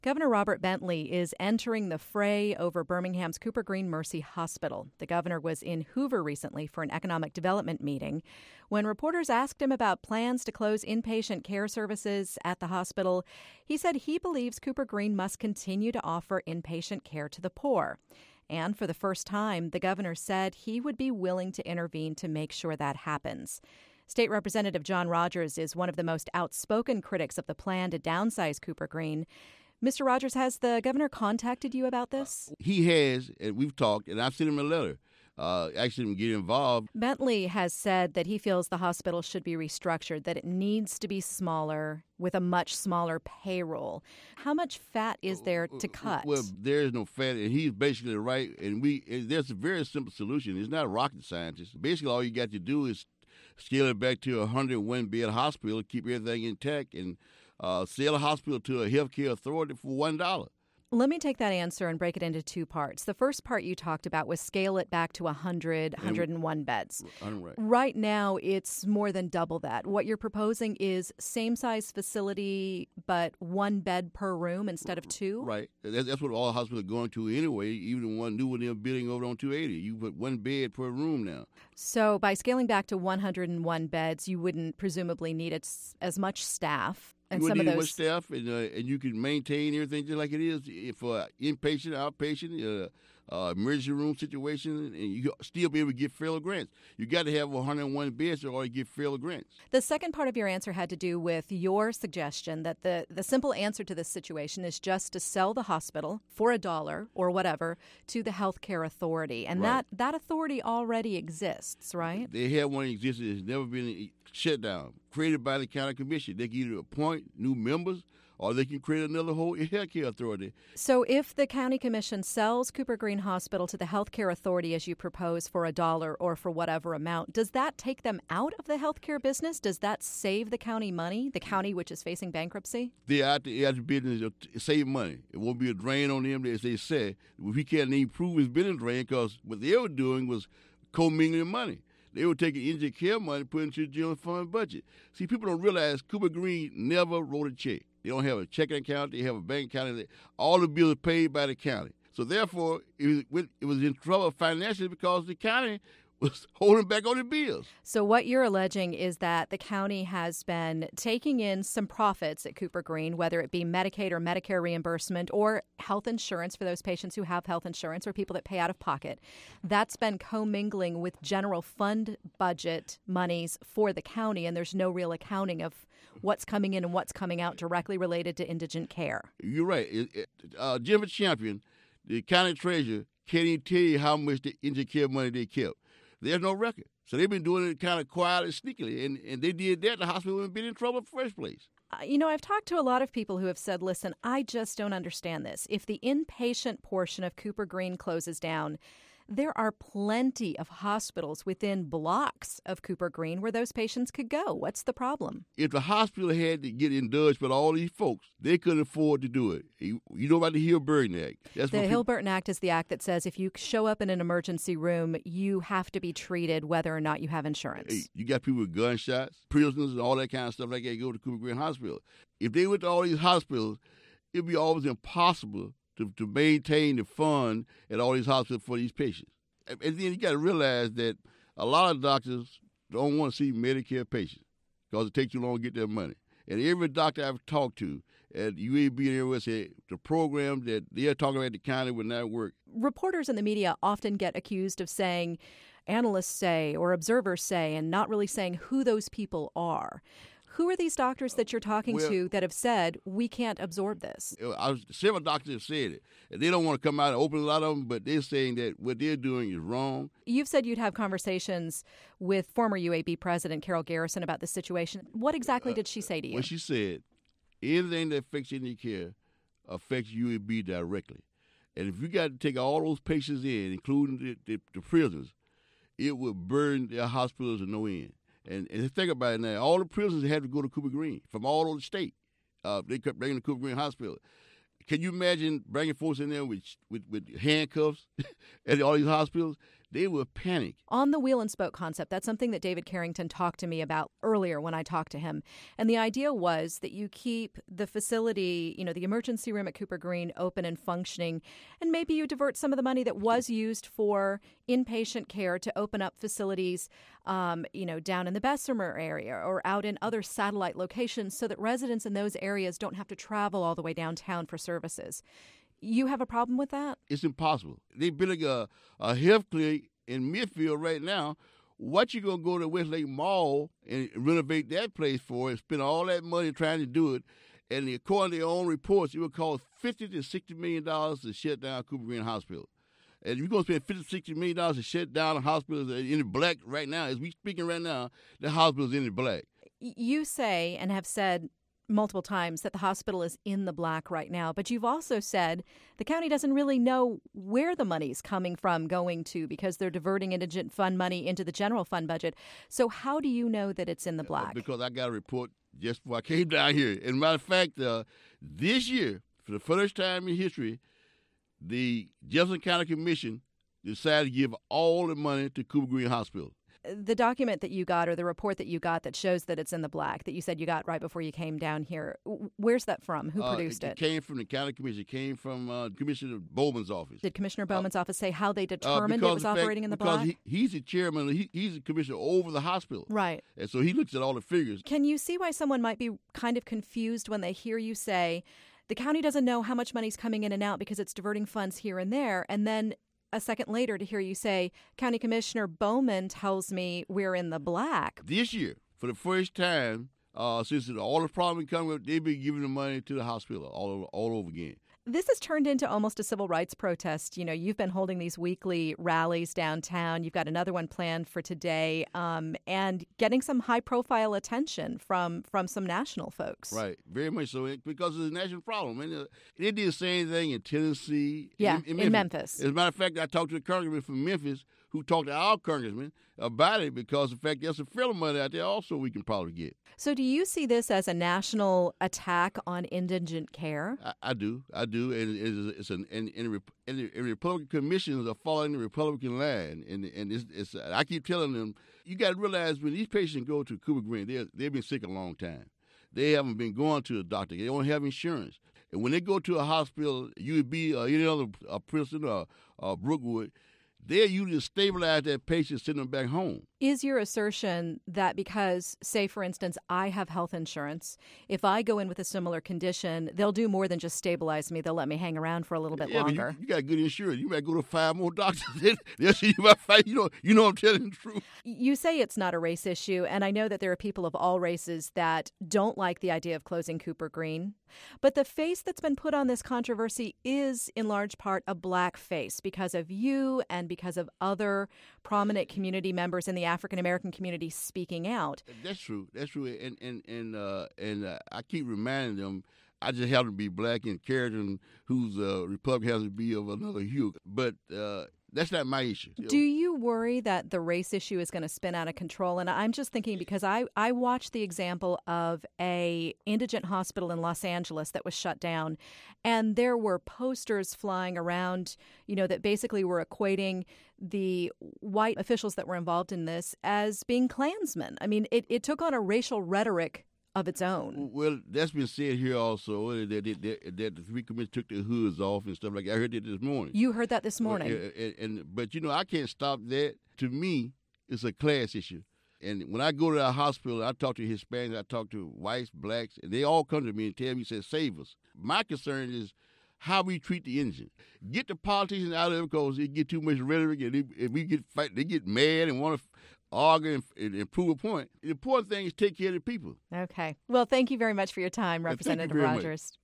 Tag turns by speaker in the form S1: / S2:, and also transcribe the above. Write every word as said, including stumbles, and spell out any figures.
S1: Governor Robert Bentley is entering the fray over Birmingham's Cooper Green Mercy Hospital. The governor was in Hoover recently for an economic development meeting. When reporters asked him about plans to close inpatient care services at the hospital, he said he believes Cooper Green must continue to offer inpatient care to the poor. And for the first time, the governor said he would be willing to intervene to make sure that happens. State Representative John Rogers is one of the most outspoken critics of the plan to downsize Cooper Green. Mister Rogers, has the governor contacted you about this?
S2: Uh, he has, and we've talked, and I've sent him a letter. Uh, asking him to get involved.
S1: Bentley has said that he feels the hospital should be restructured, that it needs to be smaller with a much smaller payroll. How much fat is there to cut?
S2: Well, there is no fat, and he's basically right. And we and there's a very simple solution. It's not rocket science. Basically, all you got to do is scale it back to a one hundred one bed hospital, keep everything intact, and uh, sell a hospital to a healthcare authority for one dollar.
S1: Let me take that answer and break it into two parts. The first part you talked about was scale it back to one hundred, one hundred one beds.
S2: Right.
S1: Right now, it's more than double that. What you're proposing is same-size facility, but one bed per room instead of two?
S2: Right. That's what all hospitals are going to anyway, even the one new one they're building over on two eighty. You put one bed per room now.
S1: So by scaling back to one hundred one beds, you wouldn't presumably need as, as much staff. And
S2: you
S1: some
S2: would
S1: of
S2: need
S1: those...
S2: much staff, and uh, and you can maintain everything just like it is for inpatient, outpatient, uh, uh, emergency room situation, and you still be able to get federal grants. You got to have one hundred one beds in order to get federal grants.
S1: The second part of your answer had to do with your suggestion that the, the simple answer to this situation is just to sell the hospital for a dollar or whatever to the healthcare authority, and
S2: right.
S1: that, that authority already exists, right?
S2: They have one existed. It's never been shut down. Created by the county commission. They can either appoint new members or they can create another whole healthcare authority.
S1: So if the county commission sells Cooper Green Hospital to the healthcare authority as you propose for a dollar or for whatever amount, does that take them out of the healthcare business? Does that save the county money, the county which is facing bankruptcy?
S2: They're out the, out the business to save money. It won't be a drain on them, as they say. We can't even prove it's been a drain because what they were doing was commingling money. They were taking indigent care money, putting it into the general fund budget. See, people don't realize Cooper Green never wrote a check. They don't have a checking account. They have a bank account. All the bills are paid by the county. So, therefore, it was, it was in trouble financially because the county was holding back on the bills.
S1: So what you're alleging is that the county has been taking in some profits at Cooper Green, whether it be Medicaid or Medicare reimbursement or health insurance for those patients who have health insurance or people that pay out of pocket. That's been commingling with general fund budget monies for the county, and there's no real accounting of what's coming in and what's coming out directly related to indigent care.
S2: You're right. It, it, uh, Jennifer Champion, the county treasurer, can't even tell you how much the indigent care money they kept. There's no record. So they've been doing it kind of quietly, sneakily, and, and they did that. The hospital would have been in trouble in the first place.
S1: Uh, you know, I've talked to a lot of people who have said, listen, I just don't understand this. If the inpatient portion of Cooper Green closes down, there are plenty of hospitals within blocks of Cooper Green where those patients could go. What's the problem?
S2: If the hospital had to get indulged with all these folks, they couldn't afford to do it. You, you know about the Hill-Burton Act.
S1: That's the Hill-Burton Act is the act that says if you show up in an emergency room, you have to be treated whether or not you have insurance.
S2: Hey, you got people with gunshots, prisoners, and all that kind of stuff like that go to Cooper Green Hospital. If they went to all these hospitals, it would be almost impossible To, to maintain the fund at all these hospitals for these patients. And then you got to realize that a lot of doctors don't want to see Medicare patients because it takes too long to get their money. And every doctor I've talked to at U A B and everywhere said the program that they're talking about at the county would not work.
S1: Reporters in the media often get accused of saying, analysts say or observers say, and not really saying who those people are. Who are these doctors that you're talking
S2: well,
S1: to that have said, we can't absorb this?
S2: I was, several doctors have said it. And they don't want to come out and open a lot of them, but they're saying that what they're doing is wrong.
S1: You've said you'd have conversations with former U A B President Carol Garrison about this situation. What exactly did she say to you?
S2: Well, she said, anything that affects any care affects U A B directly. And if you got to take all those patients in, including the, the, the prisoners, it will burn their hospitals to no end. And, and think about it now. All the prisoners had to go to Cooper Green from all over the state. Uh, they kept bringing to Cooper Green Hospital. Can you imagine bringing folks in there with with, with handcuffs at all these hospitals? they will panic.
S1: On the wheel and spoke concept, that's something that David Carrington talked to me about earlier when I talked to him. And the idea was that you keep the facility, you know, the emergency room at Cooper Green open and functioning, and maybe you divert some of the money that was used for inpatient care to open up facilities, um, you know, down in the Bessemer area or out in other satellite locations so that residents in those areas don't have to travel all the way downtown for services. You have a problem with that?
S2: It's impossible. They're building a, a health clinic in Midfield right now. What you going to go to Westlake Mall and renovate that place for and spend all that money trying to do it? And according to their own reports, it would cost fifty to sixty million dollars to shut down Cooper Green Hospital. And you're going to spend fifty to sixty million dollars to shut down a hospital in the black right now. As we speaking right now, the hospital is in the black.
S1: You say and have said multiple times that the hospital is in the black right now, but you've also said the county doesn't really know where the money's coming from going to because they're diverting indigent fund money into the general fund budget. So how do you know that it's in the black?
S2: Because I got a report just before I came down here. And matter of fact, uh, this year, for the first time in history, the Jefferson County Commission decided to give all the money to Cooper Green Hospital.
S1: The document that you got or the report that you got that shows that it's in the black that you said you got right before you came down here, where's that from? Who produced
S2: uh, it?
S1: It
S2: It came from the county commission. It came from uh, Commissioner Bowman's office.
S1: Did Commissioner Bowman's uh, office say how they determined
S2: uh,
S1: it was operating
S2: fact,
S1: in the
S2: because
S1: black?
S2: Because he, he's the chairman. He, he's the commissioner over the hospital.
S1: Right.
S2: And so he looks at all the figures.
S1: Can you see why someone might be kind of confused when they hear you say the county doesn't know how much money's coming in and out because it's diverting funds here and there, and then a second later to hear you say, County Commissioner Bowman tells me we're in the black.
S2: This year, for the first time, uh, since all the problems coming up, they've been giving the money to the hospital all over, all over again.
S1: This has turned into almost a civil rights protest. You know, you've been holding these weekly rallies downtown. You've got another one planned for today, um, and getting some high-profile attention from from some national folks.
S2: Right, very much so, because it's a national problem. And uh, they did the same thing in Tennessee.
S1: Yeah,
S2: in, in,
S1: in
S2: Memphis.
S1: Memphis.
S2: As a matter of fact, I talked to a congressman from Memphis who talked to our congressman about it because, in fact, there's some federal money out there also we can probably get.
S1: So do you see this as a national attack on indigent care?
S2: I, I do. I do. And it's, it's an, and, and, and the and Republican commissions are following the Republican line. And and it's, it's I keep telling them, you got to realize when these patients go to Cooper Green, they they've been sick a long time. They haven't been going to the doctor. They don't have insurance. And when they go to a hospital, U of B or any other uh, Princeton or uh, Brookwood, they're usually stabilize that patient, send them back home.
S1: Is your assertion that because, say, for instance, I have health insurance, if I go in with a similar condition, they'll do more than just stabilize me. They'll let me hang around for a little bit
S2: yeah,
S1: longer.
S2: But you, you got good insurance. You might go to five more doctors. They'll see you about five. You know, you know I'm telling the truth.
S1: You say it's not a race issue, and I know that there are people of all races that don't like the idea of closing Cooper Green. But the face that's been put on this controversy is, in large part, a black face because of you and because of other prominent community members in the African-American community speaking out.
S2: That's true. That's true. And and and uh, and uh, I keep reminding them, I just happen to be black and Carrington, who's a uh, Republican, has to be of another hue. But uh, that's not my issue.
S1: Do you worry that the race issue is going to spin out of control? And I'm just thinking because I, I watched the example of a indigent hospital in Los Angeles that was shut down, and there were posters flying around, you know, that basically were equating the white officials that were involved in this as being Klansmen. I mean, it, it took on a racial rhetoric of its own.
S2: Well, that's been said here also, that, that, that, that the three commissioners took their hoods off and stuff like that. I heard that this morning.
S1: You heard that this morning.
S2: Well, and, and, but, you know, I can't stop that. To me, it's a class issue. And when I go to a hospital, I talk to Hispanics, I talk to whites, blacks, and they all come to me and tell me, say, save us. My concern is how we treat the indigent. Get the politicians out of it because they get too much rhetoric, and, they, and we get fight, they get mad and want to argue and, and, and prove a point. The important thing is take care of the people.
S1: Okay. Well, thank you very much for your time, Representative Rogers. Much.